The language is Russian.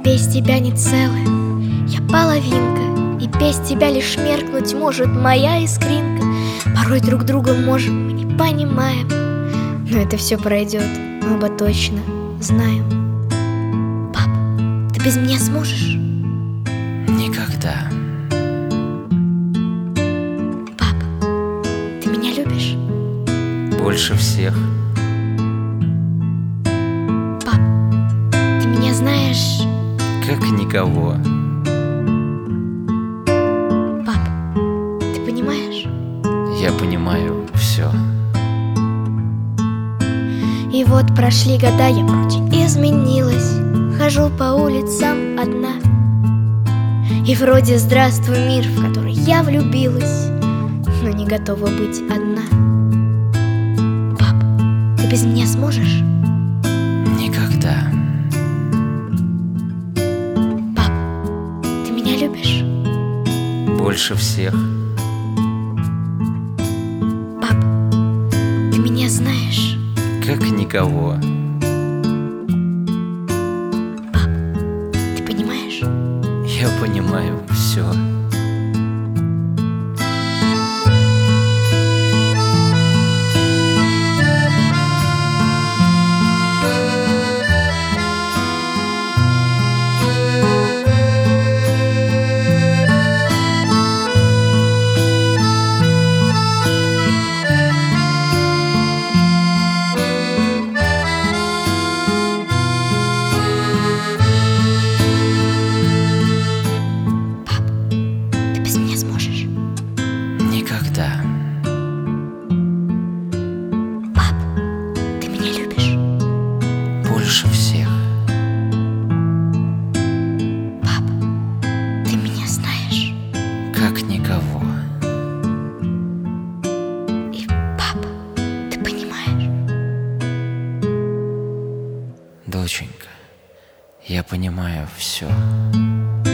без тебя не целая, я половинка, и без тебя лишь меркнуть может моя искринка. Порой друг друга можем, мы не понимаем, но это все пройдет, мы оба точно знаем. Пап, ты без меня сможешь? Никогда. Пап, ты меня любишь? Больше всех. Пап, ты меня знаешь? Как никого. Пап, ты понимаешь? Я понимаю все. И вот прошли года, я вроде изменилась, хожу по улицам одна. И вроде здравствуй, мир, в который я влюбилась, но не готова быть одна. Пап, ты без меня сможешь? Никогда. Пап, ты меня любишь? Больше всех. Пап, ты меня знаешь? Как никого. Пап, ты понимаешь? Я понимаю все. Ты без меня сможешь? Никогда. Пап, ты меня любишь? Больше всех. Пап, ты меня знаешь? Как никого. И пап, ты понимаешь? Доченька, я понимаю все.